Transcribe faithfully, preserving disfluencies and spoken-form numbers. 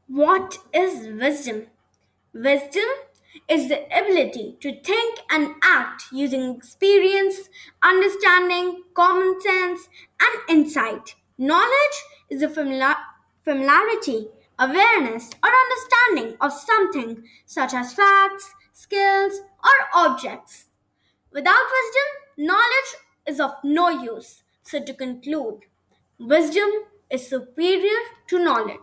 What is wisdom? Wisdom is the ability to think and act using experience, understanding, common sense, and insight. Knowledge is the famili- familiarity, awareness, or understanding of something such as facts, skills, or objects. Without wisdom, knowledge is of no use. So, to conclude, wisdom is superior to knowledge.